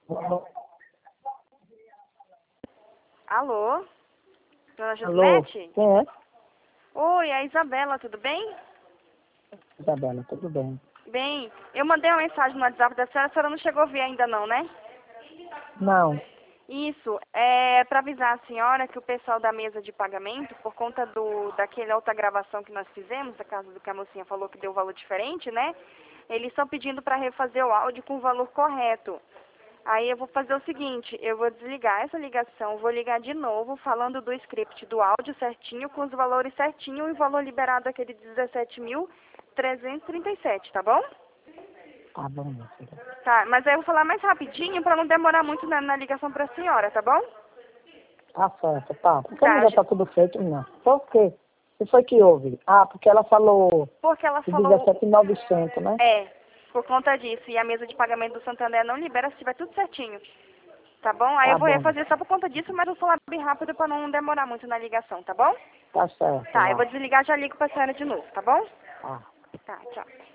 Alô? Dona Alô? Josilete? Quem é? Oi, é a Isabela, tudo bem? Isabela, tudo bem? Bem, eu mandei uma mensagem no WhatsApp da senhora, a senhora não chegou a ver ainda não, né? Não. Isso, é para avisar a senhora que o pessoal da mesa de pagamento, por conta daquela outra gravação que nós fizemos, da casa do que a mocinha falou que deu valor diferente, né? Eles estão pedindo para refazer o áudio com o valor correto. Aí eu vou fazer o seguinte, eu vou desligar essa ligação, vou ligar de novo falando do script do áudio certinho, com os valores certinho e o valor liberado aquele de 17.337, tá bom? Tá bom, minha filha. Tá, mas aí eu vou falar mais rapidinho para não demorar muito na ligação para a senhora, tá bom? Tá certo, tá. Por que Tá, não já tá tudo feito, não? Por quê? O que foi que houve? Ah, porque ela falou porque ela de falou, 17.900, né? por conta disso, e a mesa de pagamento do Santander não libera se tiver tudo certinho, tá bom? Aí eu Tá vou bom, refazer só por conta disso, mas eu vou falar bem rápido para não demorar muito na ligação, tá bom? tá certo, Tá, eu vou vai. desligar e já ligo pra senhora de novo, tá bom? Tá. Tá, tchau.